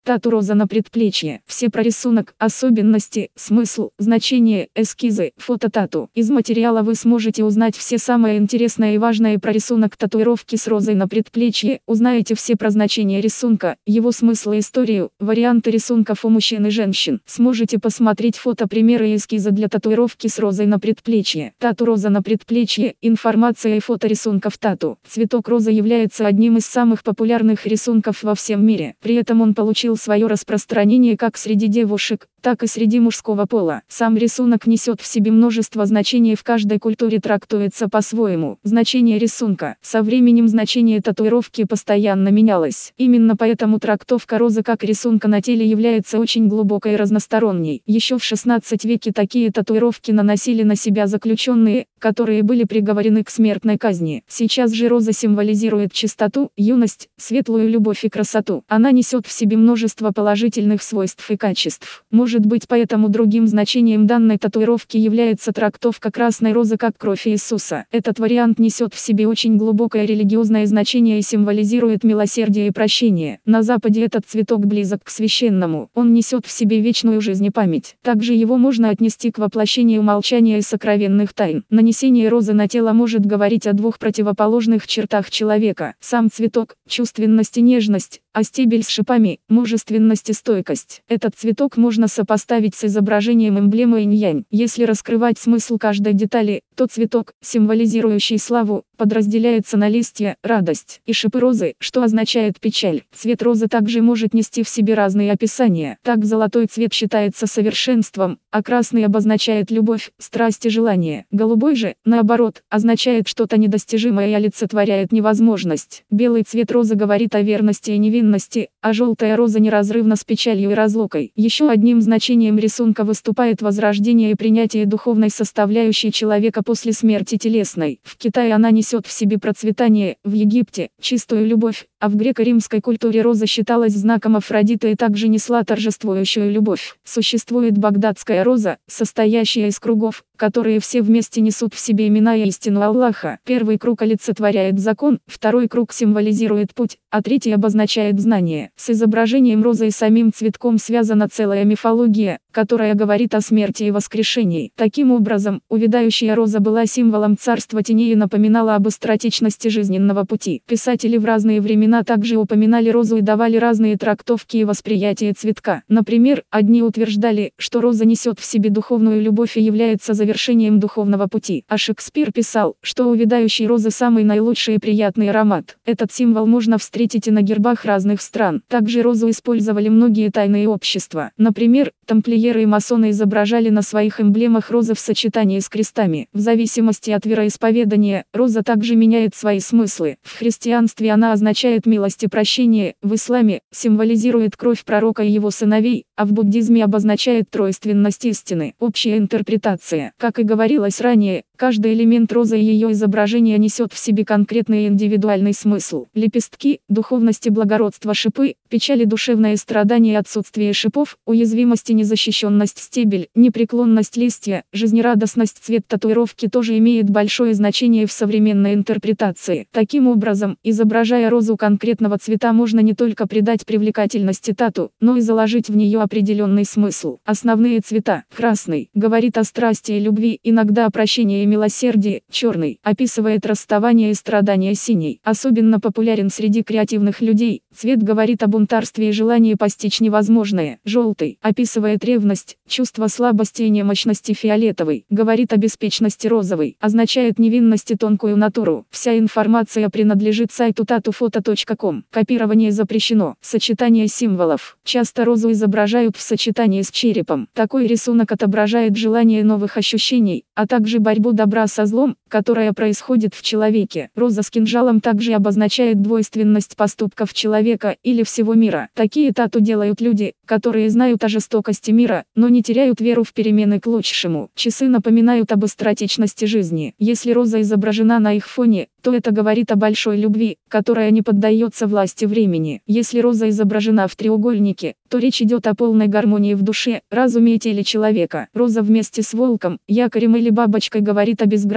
Тату роза на предплечье. Все про рисунок, особенности, смысл, значение, эскизы, фото тату. Из материала вы сможете узнать все самое интересное и важное про рисунок татуировки с розой на предплечье. Узнаете все про значение рисунка, его смысл и историю, варианты рисунков у мужчин и женщин. Сможете посмотреть фото, примеры и эскизы для татуировки с розой на предплечье. Тату роза на предплечье. Информация и фото рисунков тату. Цветок розы является одним из самых популярных рисунков во всем мире. При этом он получил свое распространение как среди девушек, так и среди мужского пола. Сам рисунок несет в себе множество значений, в каждой культуре трактуется по-своему. Значение рисунка. Со временем значение татуировки постоянно менялось. Именно поэтому трактовка розы как рисунка на теле является очень глубокой и разносторонней. Еще в 16 веке такие татуировки наносили на себя заключенные, которые были приговорены к смертной казни. Сейчас же роза символизирует чистоту, юность, светлую любовь и красоту. Она несет в себе множество положительных свойств и качеств. Может быть, поэтому другим значением данной татуировки является трактовка красной розы как кровь Иисуса. Этот вариант несет в себе очень глубокое религиозное значение и символизирует милосердие и прощение. На Западе этот цветок близок к священному. Он несет в себе вечную жизнь и память. Также его можно отнести к воплощению молчания и сокровенных тайн. Нанесение розы на тело может говорить о двух противоположных чертах человека. Сам цветок – чувственность и нежность, а стебель с шипами – мужественность и стойкость. Этот цветок можно сопоставить с изображением эмблемы инь-янь. Если раскрывать смысл каждой детали, то цветок, символизирующий славу, подразделяется на листья, радость и шипы розы, что означает печаль. Цвет розы также может нести в себе разные описания. Так золотой цвет считается совершенством, а красный обозначает любовь, страсть и желание. Голубой же, наоборот, означает что-то недостижимое и олицетворяет невозможность. Белый цвет розы говорит о верности и невинности, а желтая роза неразрывна с печалью и разлукой. Еще одним значением рисунка выступает возрождение и принятие духовной составляющей человека после смерти телесной. В Китае она несет в себе процветание, в Египте – чистую любовь, а в греко-римской культуре роза считалась знаком Афродиты и также несла торжествующую любовь. Существует багдадская роза, состоящая из кругов, которые все вместе несут в себе имена и истину Аллаха. Первый круг олицетворяет закон, второй круг символизирует путь, а третий обозначает знание. С изображением розы и самим цветком связана целая мифология, которая говорит о смерти и воскрешении. Таким образом, увядающая роза была символом царства теней и напоминала об быстротечности жизненного пути. Писатели в разные времена также упоминали розу и давали разные трактовки и восприятия цветка. Например, одни утверждали, что роза несет в себе духовную любовь и является завершением духовного пути. А Шекспир писал, что у увядающей розы самый наилучший и приятный аромат. Этот символ можно встретить и на гербах разных стран. Также розу использовали многие тайные общества. Например, тамплиеры и масоны изображали на своих эмблемах розы в сочетании с крестами. В зависимости от вероисповедания, роза также меняет свои смыслы. В христианстве она означает милость и прощение, в исламе – символизирует кровь пророка и его сыновей, а в буддизме обозначает тройственность истины. Общая интерпретация. Как и говорилось ранее, каждый элемент розы и ее изображения несет в себе конкретный и индивидуальный смысл. Лепестки – духовность и благородство, шипы – печаль и душевное страдание, отсутствие шипов, уязвимость и незащищенность, стебель, непреклонность, листья, жизнерадостность. Цвет татуировки тоже имеет большое значение в современной интерпретации. Таким образом, изображая розу конкретного цвета, можно не только придать привлекательности тату, но и заложить в нее определенный смысл. Основные цвета. Красный – говорит о страсти и любви, иногда о прощении и милосердии. Черный – описывает расставание и страдания. Синий – особенно популярен среди креативных людей. Цвет говорит о бунтарстве и желании постичь невозможное. Желтый – описывает ревность, чувство слабости и немощности. Фиолетовый – говорит о беспечности. Розовый – означает невинность и тонкую натуру. Вся информация принадлежит сайту tatufoto.com. Копирование запрещено. Сочетание символов. Часто розу изображают в сочетании с черепом. Такой рисунок отображает желание новых ощущений, а также борьбу добра со злом, которая происходит в человеке. Роза с кинжалом также обозначает двойственность поступков человека или всего мира. Такие тату делают люди, которые знают о жестокости мира, но не теряют веру в перемены к лучшему. Часы напоминают об быстротечности жизни. Если роза изображена на их фоне, то это говорит о большой любви, которая не поддается власти времени. Если роза изображена в треугольнике, то речь идет о полной гармонии в душе, разуме и теле человека. Роза вместе с волком, якорем или бабочкой говорит о безграничной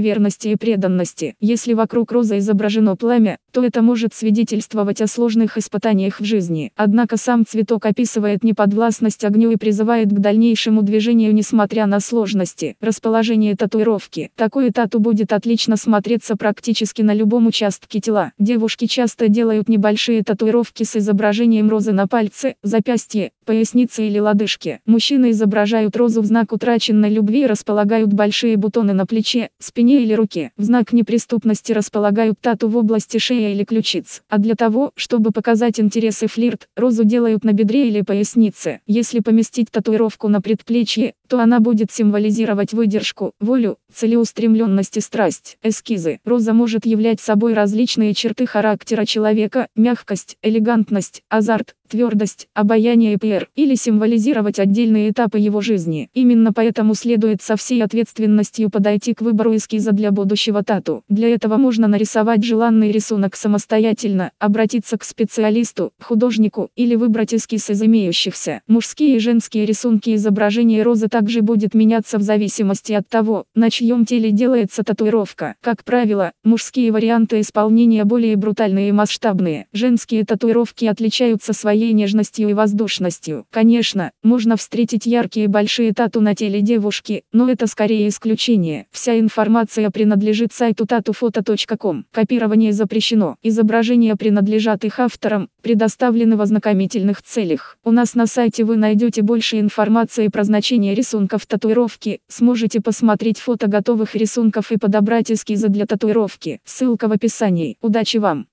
верности и преданности. Если вокруг розы изображено пламя, то это может свидетельствовать о сложных испытаниях в жизни. Однако сам цветок описывает неподвластность огню и призывает к дальнейшему движению несмотря на сложности. Расположение татуировки. Такое тату будет отлично смотреться практически на любом участке тела. Девушки часто делают небольшие татуировки с изображением розы на пальце, запястье, пояснице или лодыжке. Мужчины изображают розу в знак утраченной любви и располагают большие бутоны на плече, спине или руке. В знак неприступности располагают тату в области шеи или ключиц. А для того, чтобы показать интерес и флирт, розу делают на бедре или пояснице. Если поместить татуировку на предплечье, то она будет символизировать выдержку, волю, целеустремленность и страсть. Эскизы. Роза может являть собой различные черты характера человека: мягкость, элегантность, азарт, твердость, обаяние и пиар, или символизировать отдельные этапы его жизни. Именно поэтому следует со всей ответственностью подойти к выбору эскиза для будущего тату. Для этого можно нарисовать желанный рисунок самостоятельно, обратиться к специалисту, художнику или выбрать эскиз из имеющихся. Мужские и женские рисунки изображения розы также будет меняться в зависимости от того, на чьем теле делается татуировка. Как правило, мужские варианты исполнения более брутальные и масштабные. Женские татуировки отличаются своей нежностью и воздушностью. Конечно, можно встретить яркие большие тату на теле девушки, но это скорее исключение. Вся информация принадлежит сайту tatufoto.com. Копирование запрещено. Изображения принадлежат их авторам, предоставлены в ознакомительных целях. У нас на сайте вы найдете больше информации про значение рисунков татуировки, сможете посмотреть фото готовых рисунков и подобрать эскизы для татуировки. Ссылка в описании. Удачи вам!